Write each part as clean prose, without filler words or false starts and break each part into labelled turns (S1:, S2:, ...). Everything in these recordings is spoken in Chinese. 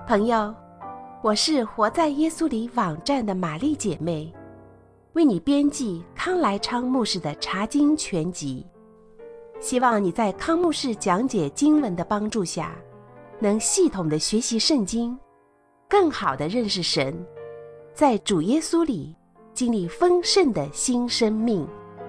S1: 朋友，我是活在耶稣里网站的玛丽姐妹，为你编辑康来昌牧师的查经全集，希望你在康牧师讲解经文的帮助下，能系统的学习圣经，更好的认识神，在主耶稣里经历丰盛的新生命。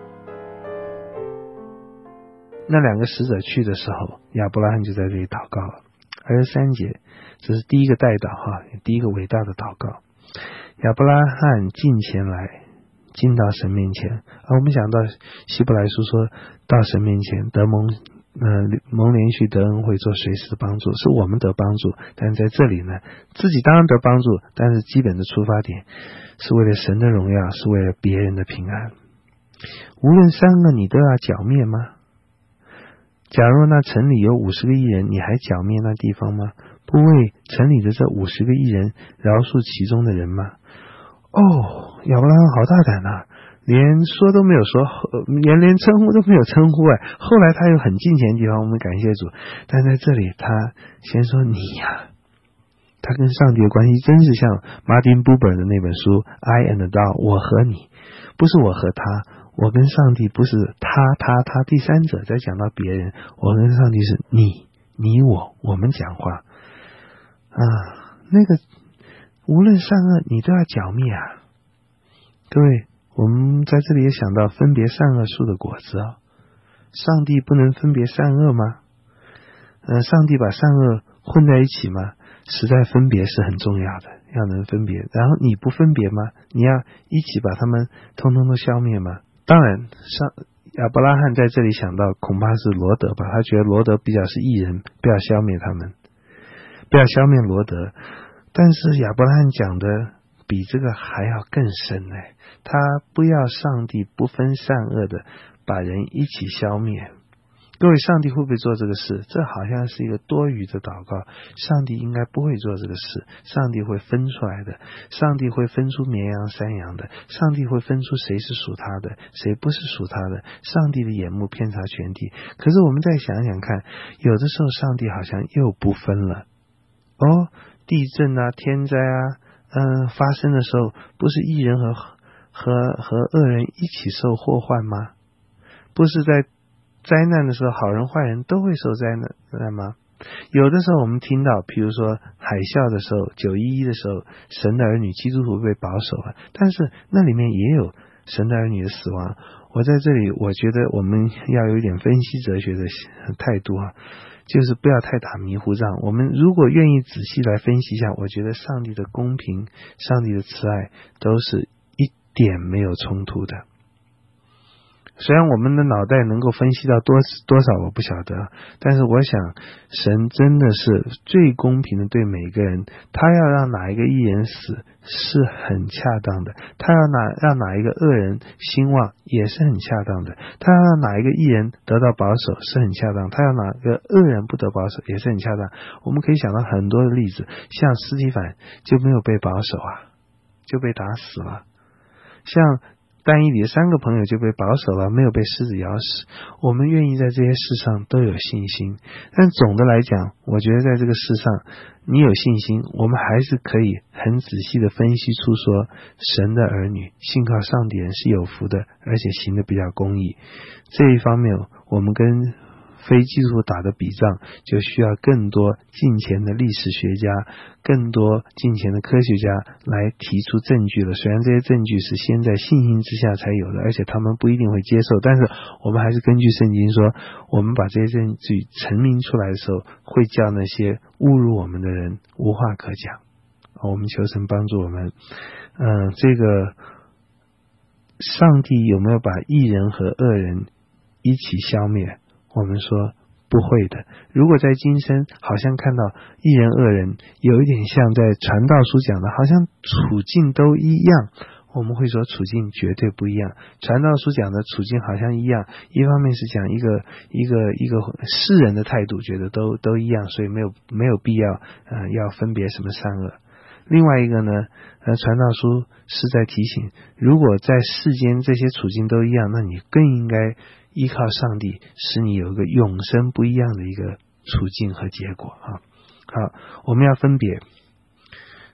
S2: 那两个使者去的时候，亚伯拉罕就在这里祷告了。23节，这是第一个代祷第一个伟大的祷告。亚伯拉罕进前来，进到神面前。我们讲到希伯来书说，到神面前得蒙连续得恩惠，做随时的帮助，是我们得帮助。但在这里呢，自己当然得帮助，但是基本的出发点是为了神的荣耀，是为了别人的平安。无论三恶，你都要剿灭吗？假若那城里有50个义人，你还剿灭那地方吗？不为城里的这50个义人饶恕其中的人吗？亚伯拉罕好大胆啊，连说都没有说，连称呼都没有称呼。后来他有很近前的地方，我们感谢主，但在这里他先说你呀。他跟上帝的关系真是像 Martin Buber 的那本书 I and Thou， 我和你，不是我和他，我跟上帝不是他第三者在讲到别人，我跟上帝是你我们讲话那个无论善恶你都要剿灭啊。各位，我们在这里也想到分别善恶树的果子上帝不能分别善恶吗？上帝把善恶混在一起吗？实在分别是很重要的，要能分别。然后你不分别吗？你要一起把他们通通都消灭吗？当然亚伯拉罕在这里想到恐怕是罗德吧，他觉得罗德比较是义人，不要消灭他们，不要消灭罗德。但是亚伯拉罕讲的比这个还要更深他不要上帝不分善恶的把人一起消灭。各位，上帝会不会做这个事？这好像是一个多余的祷告，上帝应该不会做这个事，上帝会分出来的，上帝会分出绵羊山羊的，上帝会分出谁是属他的，谁不是属他的，上帝的眼目遍察全地。可是我们再想想看，有的时候上帝好像又不分了地震天灾发生的时候，不是义人和恶人一起受祸患吗？不是在灾难的时候，好人坏人都会受灾难吗？有的时候我们听到，比如说海啸的时候，911的时候，神的儿女基督徒被保守了，但是那里面也有神的儿女的死亡。我在这里，我觉得我们要有一点分析哲学的态度就是不要太打迷糊仗。我们如果愿意仔细来分析一下，我觉得上帝的公平，上帝的慈爱都是一点没有冲突的。虽然我们的脑袋能够分析到多少我不晓得，但是我想神真的是最公平的对每个人，他要让哪一个义人死是很恰当的，他要让哪一个恶人兴旺也是很恰当的，他要让哪一个义人得到保守是很恰当，他要哪个恶人不得保守也是很恰当。我们可以想到很多的例子，像司提反就没有被保守就被打死了，像但以理的3个朋友就被保守了，没有被狮子咬死。我们愿意在这些事上都有信心，但总的来讲，我觉得在这个事上你有信心，我们还是可以很仔细的分析出说，神的儿女信靠上帝人是有福的，而且行的比较公义。这一方面我们跟非基督徒打的比仗，就需要更多近前的历史学家，更多近前的科学家来提出证据了。虽然这些证据是先在信心之下才有的，而且他们不一定会接受，但是我们还是根据圣经说，我们把这些证据陈明出来的时候，会叫那些侮辱我们的人无话可讲。我们求神帮助我们。这个上帝有没有把义人和恶人一起消灭？我们说不会的。如果在今生好像看到义人恶人有一点像在传道书讲的，好像处境都一样，我们会说处境绝对不一样。传道书讲的处境好像一样，一方面是讲一个世人的态度，觉得都一样，所以没有必要要分别什么善恶。另外一个呢，传道书是在提醒，如果在世间这些处境都一样，那你更应该依靠上帝，使你有一个永生不一样的一个处境和结果好，我们要分别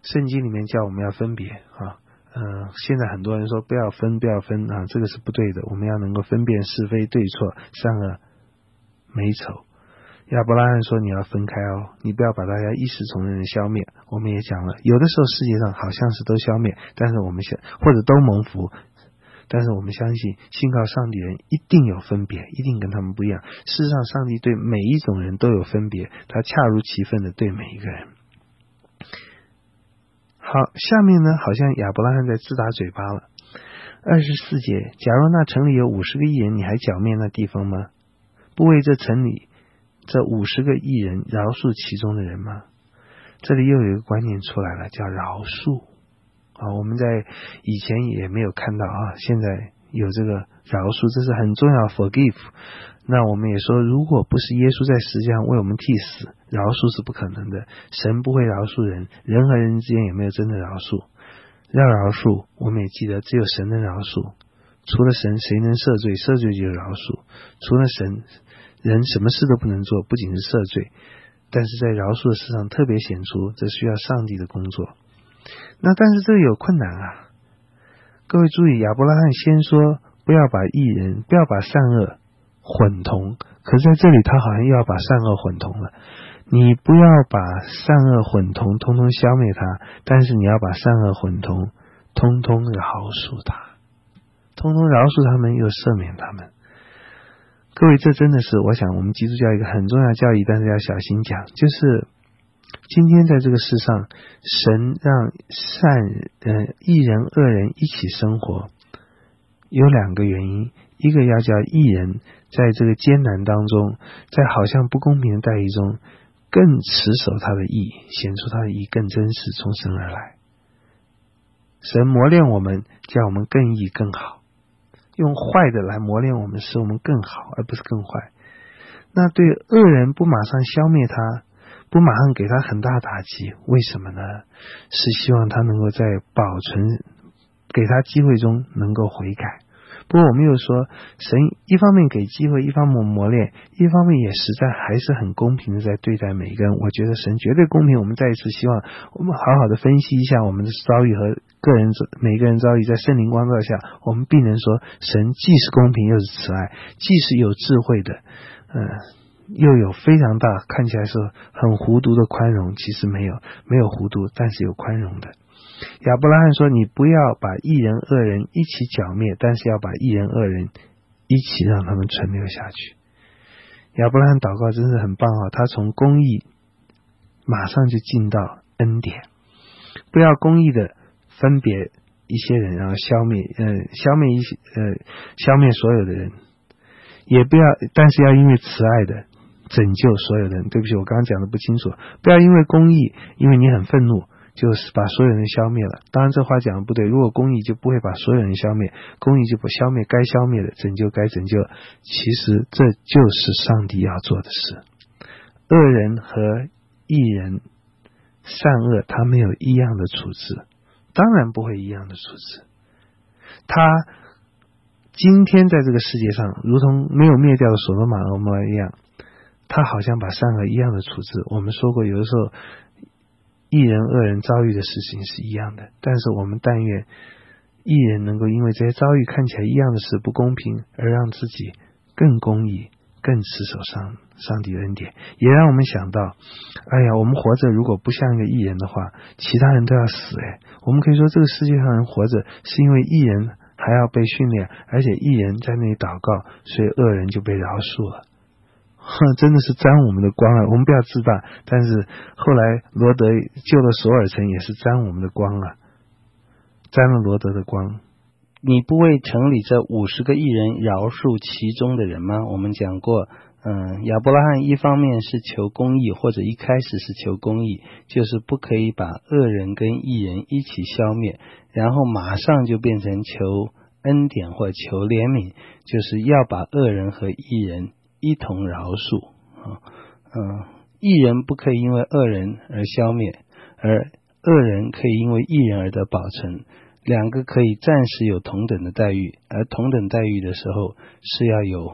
S2: 圣经里面叫我们要分别啊。现在很多人说不要分啊，这个是不对的。我们要能够分辨是非对错、善恶美丑。亚伯拉罕说你要分开哦，你不要把大家一视同仁的消灭。我们也讲了，有的时候世界上好像是都消灭，但是我们或者都蒙福，但是我们相信信靠上帝人一定有分别，一定跟他们不一样。事实上上帝对每一种人都有分别，他恰如其分的对每一个人。好，下面呢好像亚伯拉罕在自打嘴巴了。24节，假如那城里有50个义人，你还剿灭那地方吗？不为这城里这50个义人饶恕其中的人吗？这里又有一个观念出来了，叫饶恕啊。我们在以前也没有看到啊，现在有这个饶恕，这是很重要 forgive。 那我们也说，如果不是耶稣在十字架上为我们替死，饶恕是不可能的。神不会饶恕人，人和人之间也没有真的饶恕。要饶恕，我们也记得只有神能饶恕，除了神谁能赦罪？赦罪就是饶恕。除了神，人什么事都不能做，不仅是赦罪，但是在饶恕的事上特别显出，这需要上帝的工作。那但是这个有困难啊。各位注意，亚伯拉罕先说不要把义人，不要把善恶混同，可是在这里他好像又要把善恶混同了。你不要把善恶混同，通通消灭它，但是你要把善恶混同，通通饶恕它，通通饶恕他们，又赦免他们。各位，这真的是我想我们基督教一个很重要的教义，但是要小心讲，就是今天在这个世上，神让义人恶人一起生活，有2个原因。一个要叫义人在这个艰难当中，在好像不公平的待遇中，更持守他的义，显出他的义更真实，从神而来。神磨练我们，叫我们更义更好，用坏的来磨练我们，使我们更好，而不是更坏。那对恶人不马上消灭他，不马上给他很大打击，为什么呢？是希望他能够在保存给他机会中能够悔改。不过我们又说，神一方面给机会，一方面磨练，一方面也实在还是很公平的在对待每一个人。我觉得神绝对公平。我们再一次希望我们好好的分析一下我们的遭遇和每个人遭遇，在圣灵光照下，我们必能说神既是公平又是慈爱，既是有智慧的又有非常大看起来是很糊涂的宽容，其实没有糊涂，但是有宽容的。亚伯拉罕说，你不要把义人恶人一起剿灭，但是要把义人恶人一起让他们存留下去。亚伯拉罕祷告真是很棒啊，他从公义马上就进到恩典，不要公义的分别一些人，然后消灭所有的人，也不要，但是要因为慈爱的拯救所有的人。对不起，我刚刚讲的不清楚，不要因为公义，因为你很愤怒，就是把所有人消灭了。当然这话讲的不对，如果公义就不会把所有人消灭，公义就不消灭该消灭的，拯救该拯救。其实这就是上帝要做的事。恶人和义人善恶他没有一样的处置，当然不会一样的处置。他今天在这个世界上如同没有灭掉的所罗马俄摩拉一样，他好像把善恶一样的处置。我们说过，有的时候义人恶人遭遇的事情是一样的，但是我们但愿义人能够因为这些遭遇看起来一样的事不公平，而让自己更公义，更持守上帝的恩典。也让我们想到，哎呀，我们活着如果不像一个义人的话，其他人都要死。我们可以说这个世界上人活着是因为义人还要被训练，而且义人在那里祷告，所以恶人就被饶恕了。真的是沾我们的光啊！我们不要自大，但是后来罗德救了索尔城也是沾我们的光啊，沾了罗德的光。
S3: 你不为城里这50个义人饶恕其中的人吗？我们讲过，亚伯拉罕一方面是求公义，或者一开始是求公义，就是不可以把恶人跟义人一起消灭，然后马上就变成求恩典或求怜悯，就是要把恶人和义人一同饶恕。义人不可以因为恶人而消灭，而恶人可以因为义人而得保存。两个可以暂时有同等的待遇，而同等待遇的时候是要有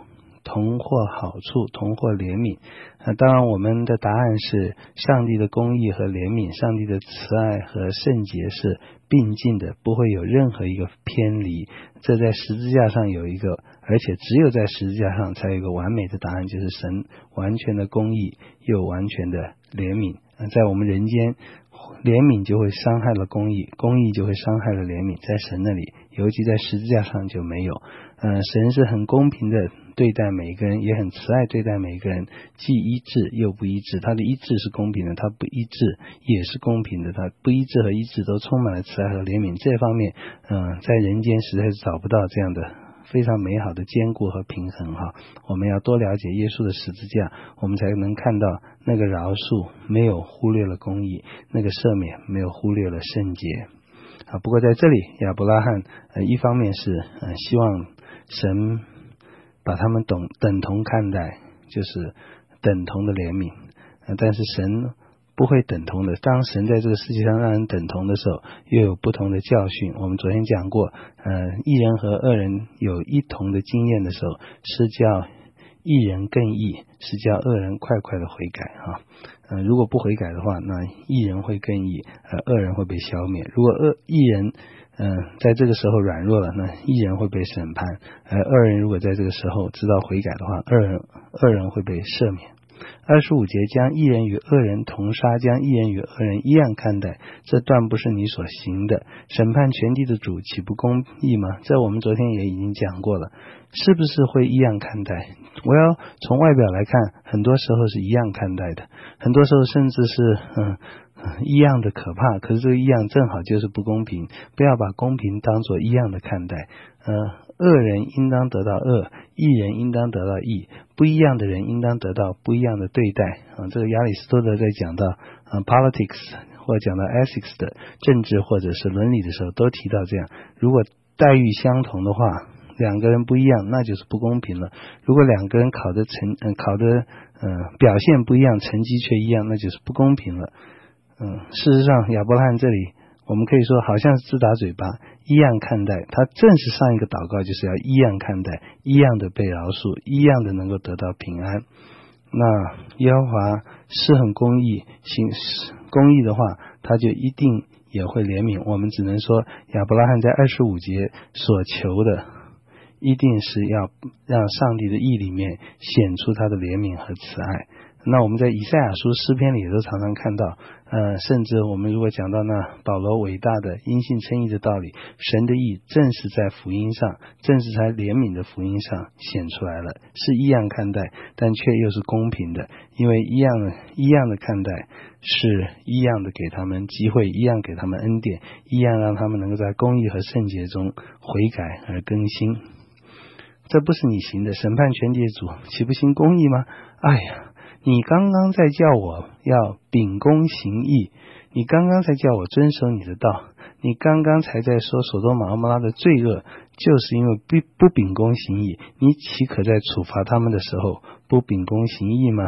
S3: 同获好处，同获怜悯。当然我们的答案是上帝的公义和怜悯，上帝的慈爱和圣洁是并进的，不会有任何一个偏离。这在十字架上有一个，而且只有在十字架上才有一个完美的答案，就是神完全的公义又完全的怜悯。在我们人间，怜悯就会伤害了公义，公义就会伤害了怜悯，在神那里，尤其在十字架上就没有。神是很公平的对待每一个人，也很慈爱对待每一个人，既医治又不医治。他的医治是公平的，他不医治也是公平的，他不医治和医治都充满了慈爱和怜悯。这方面在人间实在是找不到这样的非常美好的兼顾和平衡哈。我们要多了解耶稣的十字架，我们才能看到那个饶恕没有忽略了公义，那个赦免没有忽略了圣洁。不过在这里亚伯拉罕一方面是希望神把他们等同看待，就是等同的怜悯，但是神不会等同的。当神在这个世界上让人等同的时候，又有不同的教训。我们昨天讲过，义人和恶人有一同的经验的时候，是叫义人更义，是叫恶人快快的悔改啊。如果不悔改的话，那义人会更义，恶人会被消灭。如果义人在这个时候软弱了，那义人会被审判，恶人如果在这个时候知道悔改的话，恶人会被赦免。25节，将义人与恶人同杀，将义人与恶人一样看待，这断不是你所行的。审判全地的主岂不公义吗？这我们昨天也已经讲过了，是不是会一样看待？我要从外表来看，很多时候是一样看待的，很多时候甚至是一样的可怕，可是这个一样正好就是不公平。不要把公平当作一样的看待。恶人应当得到恶，义人应当得到义，不一样的人应当得到不一样的对待。这个亚里士多德在讲到politics 或讲到 ethics 的政治或者是伦理的时候，都提到这样。如果待遇相同的话，两个人不一样，那就是不公平了。如果两个人考的表现不一样，成绩却一样，那就是不公平了。事实上亚伯拉罕这里我们可以说好像是自打嘴巴，一样看待，他正是上一个祷告就是要一样看待，一样的被饶恕，一样的能够得到平安。那耶和华是很公义，行公义的话，他就一定也会怜悯。我们只能说亚伯拉罕在25节所求的一定是要让上帝的义里面显出他的怜悯和慈爱。那我们在以赛亚书诗篇里也都常常看到，甚至我们如果讲到那保罗伟大的因信称义的道理，神的义正是在福音上，正是在怜悯的福音上显出来了，是一样看待，但却又是公平的，因为一样的看待，是一样的给他们机会，一样给他们恩典，一样让他们能够在公义和圣洁中悔改而更新。这不是你行的，审判全地的主岂不行公义吗？哎呀，你刚刚在叫我要秉公行义，你刚刚才叫我遵守你的道，你刚刚才在说所多玛蛾摩拉的罪恶就是因为不秉公行义，你岂可在处罚他们的时候不秉公行义吗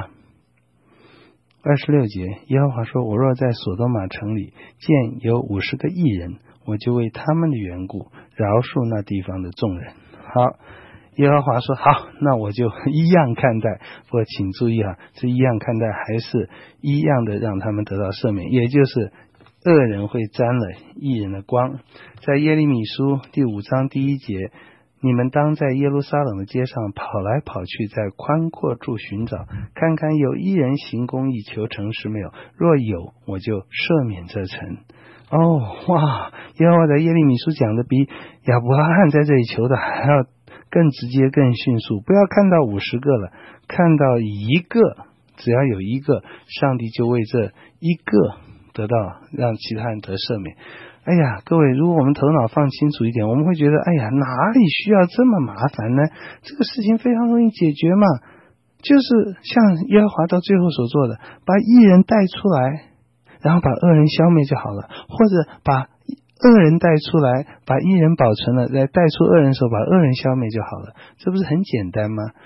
S3: ？26节，耶和华说，我若在所多玛城里见有50个义人，我就为他们的缘故饶恕那地方的众人。好，耶和华说好，那我就一样看待。不过请注意这一样看待还是一样的让他们得到赦免，也就是恶人会沾了义人的光。在耶利米书第5章第1节，你们当在耶路撒冷的街上跑来跑去，在宽阔处寻找，看看有一人行公义求诚实没有，若有，我就赦免这城。哇，耶和华在耶利米书讲的比亚伯拉罕在这里求的还要更直接更迅速。不要看到50个了，看到一个，只要有一个，上帝就为这一个得到让其他人得赦免。哎呀，各位，如果我们头脑放清楚一点，我们会觉得哎呀，哪里需要这么麻烦呢？这个事情非常容易解决嘛，就是像耶和华到最后所做的，把义人带出来，然后把恶人消灭就好了，或者把恶人带出来，把义人保存了，再带出恶人的时候把恶人消灭就好了，这不是很简单吗？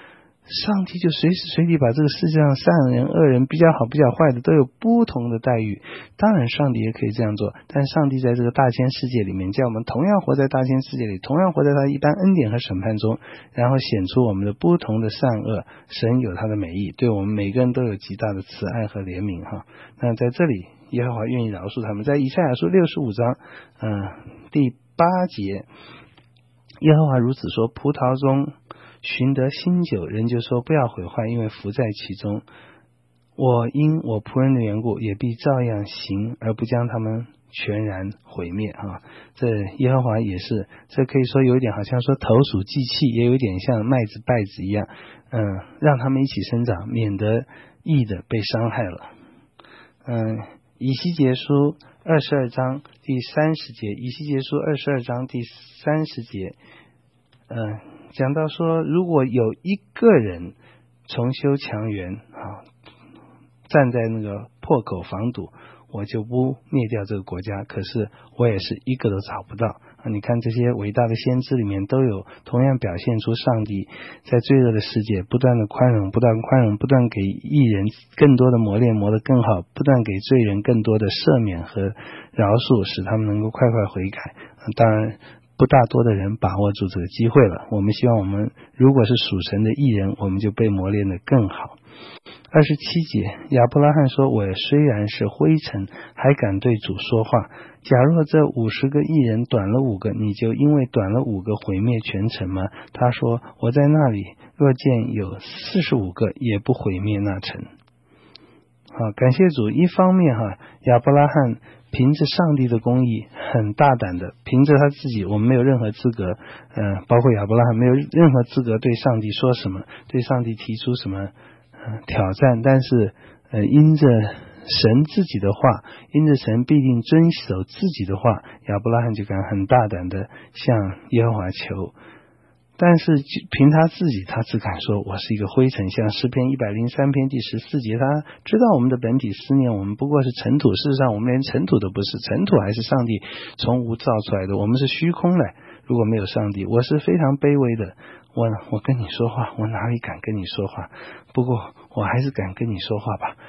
S3: 上帝就随时随地把这个世界上善人恶人比较好比较坏的都有不同的待遇。当然上帝也可以这样做，但上帝在这个大千世界里面，叫我们同样活在大千世界里，同样活在他一般恩典和审判中，然后显出我们的不同的善恶。神有他的美意，对我们每个人都有极大的慈爱和怜悯哈。那在这里耶和华愿意饶恕他们。在以赛亚书65章第8节，耶和华如此说，葡萄中寻得新酒，人就说不要毁坏，因为福在其中。我因我仆人的缘故，也必照样行，而不将他们全然毁灭啊！这耶和华也是，这可以说有一点好像说投鼠忌器，也有一点像麦子稗子一样，让他们一起生长，免得义的被伤害了。以西结书22章第30节，以西结书22章第30节，讲到说，如果有一个人重修墙垣站在那个破口防堵，我就不灭掉这个国家，可是我也是一个都找不到。你看这些伟大的先知里面都有同样表现出上帝在罪恶的世界不断的宽容，不断给义人更多的磨练，磨得更好，不断给罪人更多的赦免和饶恕，使他们能够快快悔改。当然不大多的人把握住这个机会了，我们希望我们如果是属神的义人，我们就被磨练得更好。27节，亚伯拉罕说，我虽然是灰尘，还敢对主说话。假若这50个义人短了5个，你就因为短了5个毁灭全城吗？他说，我在那里若见有45个，也不毁灭那城。感谢主，一方面亚伯拉罕凭着上帝的公义很大胆的，凭着他自己，我们没有任何资格包括亚伯拉罕没有任何资格对上帝说什么，对上帝提出什么挑战，但是因着神自己的话，因着神必定遵守自己的话，亚伯拉罕就敢很大胆的向耶和华求。但是凭他自己，他只敢说我是一个灰尘，像诗篇103篇第14节，他知道我们的本体思念，我们不过是尘土，事实上我们连尘土都不是，尘土还是上帝从无造出来的，我们是虚空的，如果没有上帝，我是非常卑微的，我跟你说话，我哪里敢跟你说话，不过我还是敢跟你说话吧。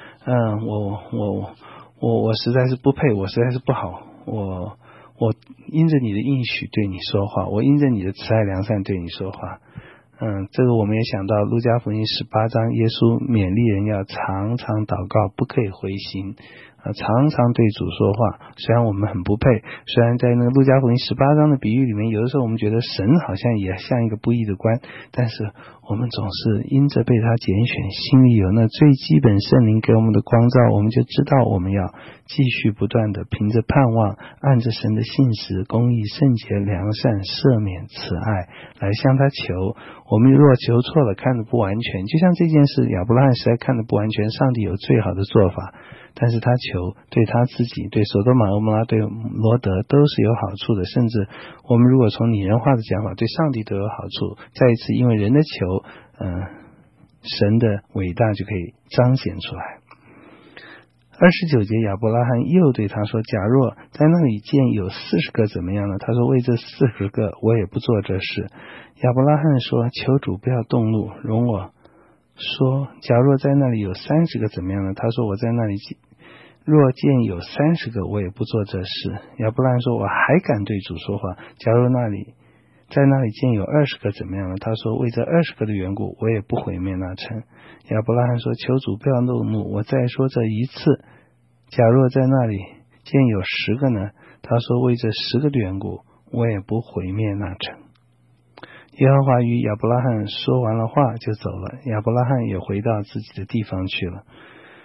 S3: 我实在是不配，我实在是不好，我因着你的应许对你说话，我因着你的慈爱良善对你说话。这个我们也想到路加福音18章，耶稣勉励人要常常祷告，不可以灰心，常常对主说话。虽然我们很不配，虽然在那个路加福音18章的比喻里面，有的时候我们觉得神好像也像一个不义的官，但是我们总是因着被他拣选，心里有那最基本圣灵给我们的光照，我们就知道我们要继续不断的凭着盼望，按着神的信实、公义、圣洁、良善、赦免、慈爱来向他求。我们若求错了，看得不完全，就像这件事亚伯拉罕实在看得不完全，上帝有最好的做法，但是他求对他自己、对所多玛、蛾摩拉、对罗德都是有好处的，甚至我们如果从拟人化的讲法，对上帝都有好处。再一次因为人的求，神的伟大就可以彰显出来。29节，亚伯拉罕又对他说，假若在那里见有40个怎么样呢？他说，为这40个我也不做这事。亚伯拉罕说，求主不要动怒，容我说，假若在那里有30个怎么样呢？他说，我在那里若见有30个，我也不做这事。亚伯拉罕说，我还敢对主说话，假如在那里见有20个怎么样呢？他说，为这20个的缘故，我也不毁灭那城。亚伯拉罕说，求主不要动怒，我再说这一次，假若在那里见有10个呢？他说，为这10个的缘故，我也不毁灭那城。耶和华与亚伯拉罕说完了话就走了，亚伯拉罕也回到自己的地方去了。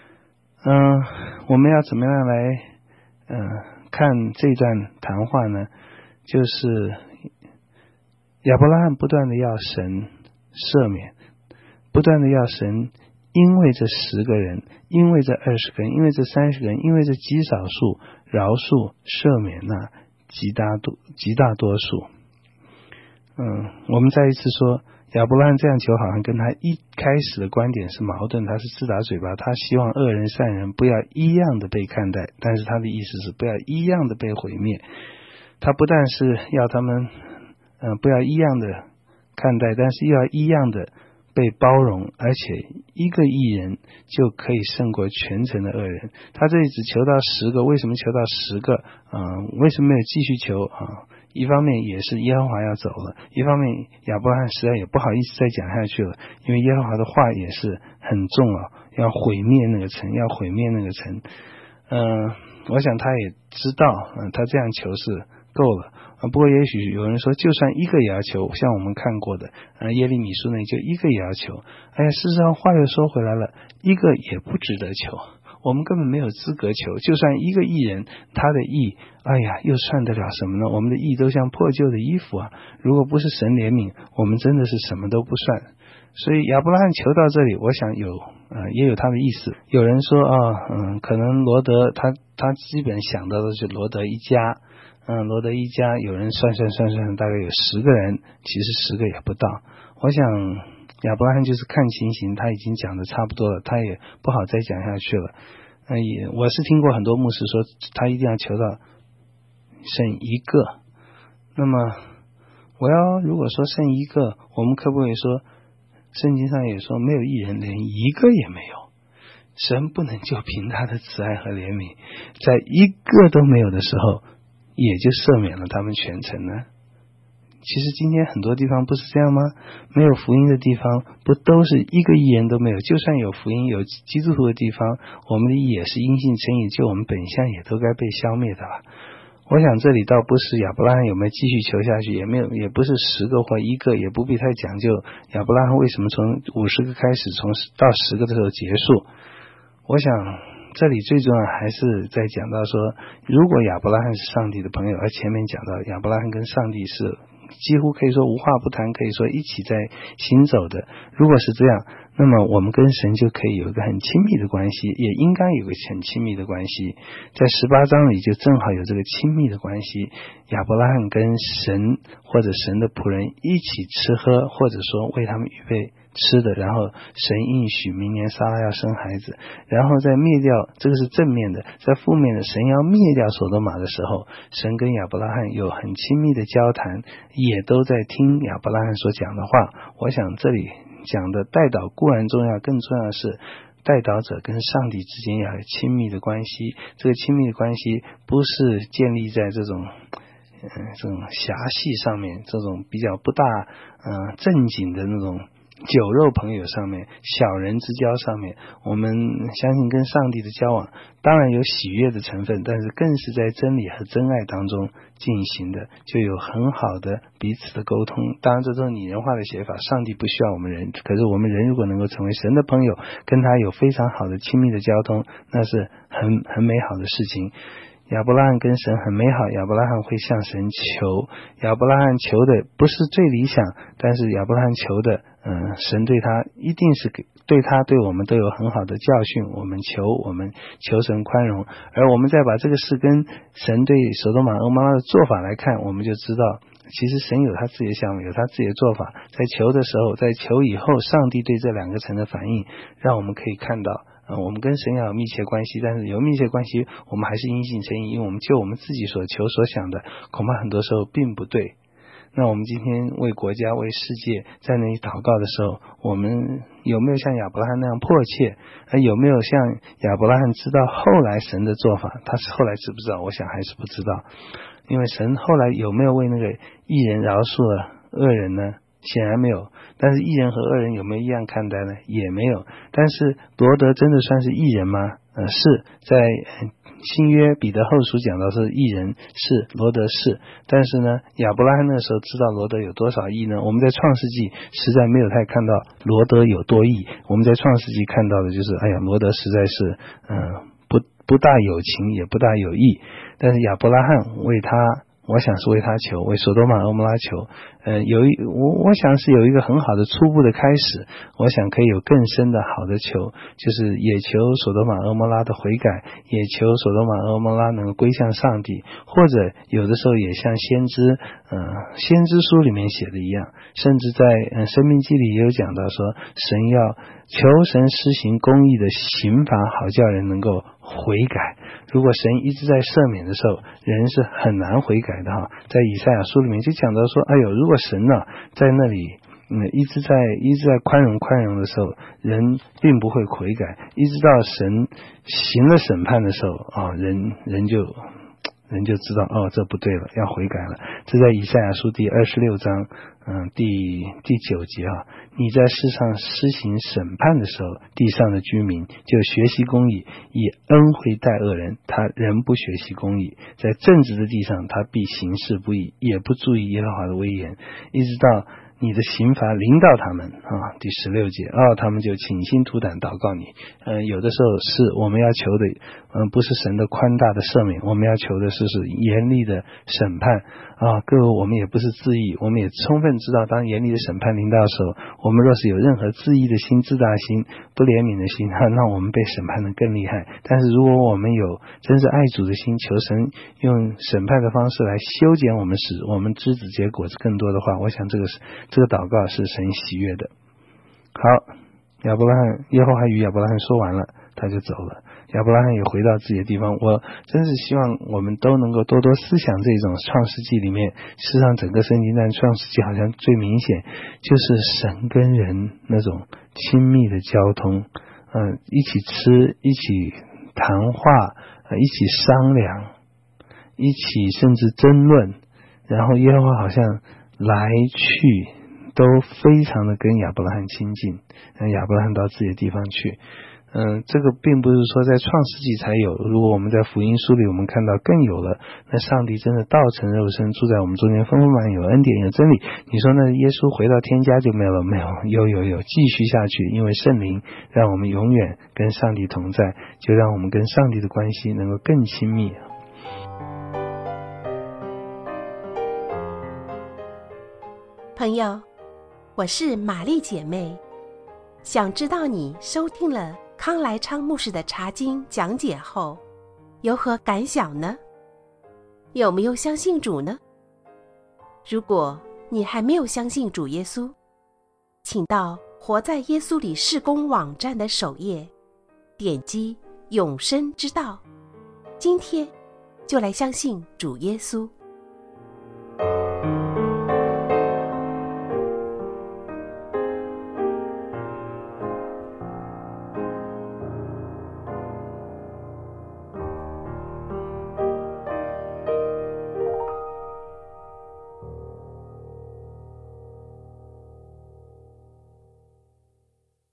S3: 我们要怎么样来看这段谈话呢？就是亚伯拉罕不断的要神赦免，不断的要神因为这10个人，因为这20个人，因为这30个人，因为这极少数饶恕赦免那极大多数。我们再一次说，亚伯拉罕这样求好像跟他一开始的观点是矛盾，他是自打嘴巴，他希望恶人善人不要一样的被看待，但是他的意思是不要一样的被毁灭。他不但是要他们不要一样的看待，但是又要一样的被包容，而且一个义人就可以胜过全城的恶人。他这里只求到10个，为什么求到10个？为什么没有继续求啊？一方面也是耶和华要走了，一方面亚伯拉罕实在也不好意思再讲下去了，因为耶和华的话也是很重啊，要毁灭那个城，要毁灭那个城。我想他也知道，他这样求是够了。不过也许有人说，就算一个也要求，像我们看过的耶利米书那就一个也要求。事实上话又说回来了，一个也不值得求，我们根本没有资格求。就算一个义人，他的义又算得了什么呢？我们的义都像破旧的衣服啊，如果不是神怜悯，我们真的是什么都不算。所以亚伯拉罕求到这里，我想也有他的意思。有人说可能罗德他基本想到的是罗德一家，罗德一家有人算大概有10个人，其实10个也不到。我想亚伯拉罕就是看情形，他已经讲的差不多了，他也不好再讲下去了。我是听过很多牧师说他一定要求到剩一个。那么如果说剩一个，我们可不可以说圣经上也说没有一人，连一个也没有？神不能就凭他的慈爱和怜悯，在一个都没有的时候也就赦免了他们全城呢？其实今天很多地方不是这样吗？没有福音的地方不都是一个义人都没有？就算有福音有基督徒的地方，我们的义也是因信称义，就我们本相也都该被消灭的了。我想这里倒不是亚伯拉罕有没有继续求下去，也不是10个或1个，也不必太讲究亚伯拉罕为什么从50个开始，从到10个的时候结束。我想这里最重要还是在讲到说，如果亚伯拉罕是上帝的朋友，而前面讲到亚伯拉罕跟上帝是几乎可以说无话不谈，可以说一起在行走的，如果是这样，那么我们跟神就可以有一个很亲密的关系，也应该有个很亲密的关系。在18章里就正好有这个亲密的关系，亚伯拉罕跟神或者神的仆人一起吃喝，或者说为他们预备吃的，然后神应许明年撒拉要生孩子，然后再灭掉，这个是正面的。在负面的，神要灭掉所多玛的时候，神跟亚伯拉罕有很亲密的交谈，也都在听亚伯拉罕所讲的话。我想这里讲的代祷固然重要，更重要的是代祷者跟上帝之间要有亲密的关系。这个亲密的关系不是建立在这种狭隙上面，这种比较不大正经的那种酒肉朋友上面，小人之交上面。我们相信跟上帝的交往当然有喜悦的成分，但是更是在真理和真爱当中进行的，就有很好的彼此的沟通。当然这种拟人化的写法，上帝不需要我们人，可是我们人如果能够成为神的朋友，跟他有非常好的亲密的交通，那是很美好的事情。亚伯拉罕跟神很美好，亚伯拉罕会向神求，亚伯拉罕求的不是最理想，但是亚伯拉罕求的神对他一定是对他对我们都有很好的教训。我们求神宽容，而我们再把这个事跟神对所多玛蛾摩拉的做法来看，我们就知道其实神有他自己的想法，有他自己的做法。在求的时候，在求以后，上帝对这2个城的反应让我们可以看到我们跟神要有密切关系，但是有密切关系我们还是因信称义，因为我们就我们自己所求所想的恐怕很多时候并不对。那我们今天为国家为世界在那里祷告的时候，我们有没有像亚伯拉罕那样迫切？有没有像亚伯拉罕知道后来神的做法？他是后来知不知道？我想还是不知道。因为神后来有没有为那个义人饶恕了恶人呢？显然没有。但是义人和恶人有没有一样看待呢？也没有。但是罗德真的算是义人吗？是在新约彼得后书讲到是义人，是罗德是。但是呢，亚伯拉罕那个时候知道罗德有多少义呢？我们在创世纪实在没有太看到罗德有多义。我们在创世纪看到的就是罗德实在是不大有情，也不大有义。但是亚伯拉罕为他，我想是为他求，为所多玛蛾摩拉求。我想是有一个很好的初步的开始。我想可以有更深的好的求，就是也求所多玛蛾摩拉的悔改，也求所多玛蛾摩拉能够归向上帝，或者有的时候也像先知书里面写的一样，甚至在申命记里也有讲到说，神要求神施行公义的刑罚，好叫人能够悔改。如果神一直在赦免的时候，人是很难悔改的在以赛亚书里面就讲到说，如果神在那里一直在宽容的时候，人并不会悔改，一直到神行了审判的时候啊，人就知道这不对了，要悔改了。这在以赛亚书第26章第9节啊，你在世上施行审判的时候，地上的居民就学习公义，以恩惠待恶人，他仍不学习公义，在正直的地上他必行事不义，也不注意耶和华的威严，一直到你的刑罚临到他们啊，第16节他们就倾心吐胆祷告你。有的时候是我们要求的不是神的宽大的赦免，我们要求的是严厉的审判啊。各位，我们也不是自义，我们也充分知道当严厉的审判临到的时候，我们若是有任何自义的心、自大心、不怜悯的心，那我们被审判的更厉害。但是如果我们有真是爱主的心，求神用审判的方式来修剪我们，使我们枝子结果子更多的话，我想这个祷告是神喜悦的。好，耶和华与亚伯拉罕说完了，他就走了。亚伯拉罕也回到自己的地方。我真是希望我们都能够多多思想这种创世纪里面，事实上整个圣经但创世纪好像最明显就是神跟人那种亲密的交通，一起吃，一起谈话，一起商量，一起甚至争论，然后耶和华好像来去都非常的跟亚伯拉罕亲近，让亚伯拉罕到自己的地方去。这个并不是说在创世纪才有，如果我们在福音书里我们看到更有了，那上帝真的道成肉身住在我们中间，丰丰满有恩典有真理。你说那耶稣回到天家就没有了？没有，有，继续下去，因为圣灵让我们永远跟上帝同在，就让我们跟上帝的关系能够更亲密。
S1: 朋友，我是玛丽姐妹，想知道你收听了康来昌牧师的查经讲解后有何感想呢？有没有相信主呢？如果你还没有相信主耶稣，请到活在耶稣里事工网站的首页，点击永生之道，今天就来相信主耶稣。